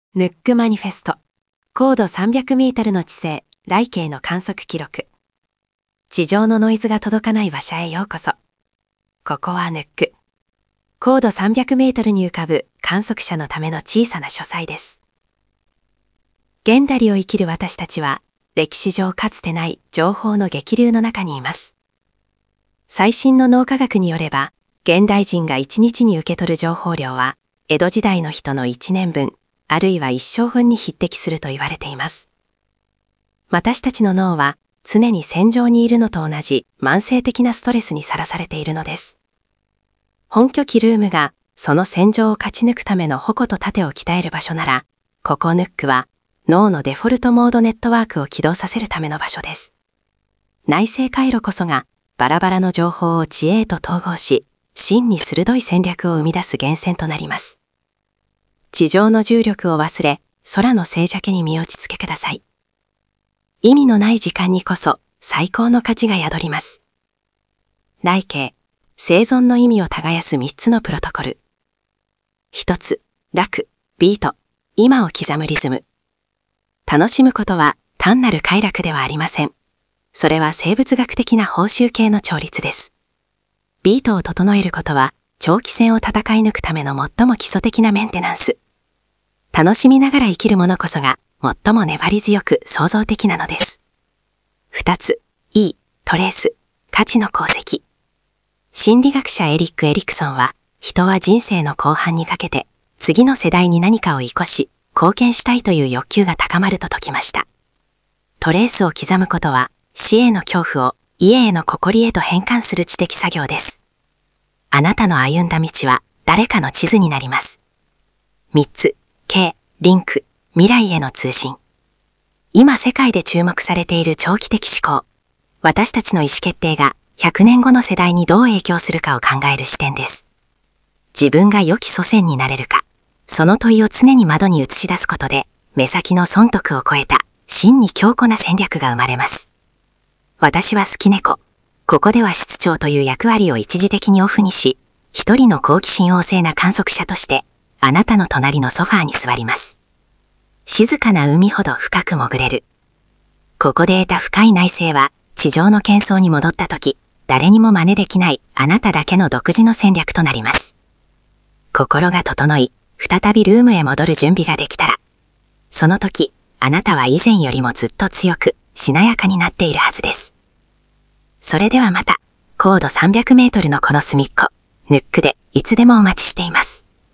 ヌックマニフェスト。高度300メートルの地勢、来景の観測記録。地上のノイズが届かない場所へようこそ。ここはヌック。高度300メートルに浮かぶ観測者のための小さな書斎です。現代を生きる私たちは、歴史上かつてない情報の激流の中にいます。最新の脳科学によれば、現代人が1日に受け取る情報量は、江戸時代の人の1年分、あるいは一生分に匹敵すると言われています。私たちの脳は常に戦場にいるのと同じ慢性的なストレスにさらされているのです。本拠地ルームがその戦場を勝ち抜くための矛と盾を鍛える場所なら、ここヌックは脳のデフォルトモードネットワークを起動させるための場所です。内製回路こそがバラバラの情報を知恵へと統合し、真に鋭い戦略を生み出す源泉となります。地上の重力を忘れ、空の静寂に身を落ち着けください。意味のない時間にこそ最高の価値が宿ります。来景、生存の意味を耕す3つのプロトコル。1つ、楽、ビート、今を刻むリズム。楽しむことは単なる快楽ではありません。それは生物学的な報酬系の調律です。ビートを整えることは、長期戦を戦い抜くための最も基礎的なメンテナンス。楽しみながら生きるものこそが最も粘り強く創造的なのです。2つ、トレース、価値の功績。心理学者エリック・エリクソンは、人は人生の後半にかけて、次の世代に何かを遺し、貢献したいという欲求が高まると説きました。トレースを刻むことは、死への恐怖を家への誇りへと変換する知的作業です。あなたの歩んだ道は誰かの地図になります。3つ、リンク、未来への通信。今世界で注目されている長期的思考。私たちの意思決定が100年後の世代にどう影響するかを考える視点です。自分が良き祖先になれるか、その問いを常に窓に映し出すことで、目先の損得を超えた真に強固な戦略が生まれます。私は好き猫。ここでは室長という役割を一時的にオフにし、一人の好奇心旺盛な観測者として、あなたの隣のソファーに座ります。静かな海ほど深く潜れる。ここで得た深い内省は、地上の喧騒に戻った時、誰にも真似できないあなただけの独自の戦略となります。心が整い、再びルームへ戻る準備ができたら、その時、あなたは以前よりもずっと強く、しなやかになっているはずです。それではまた、高度300メートルのこの隅っこ、ヌックでいつでもお待ちしています。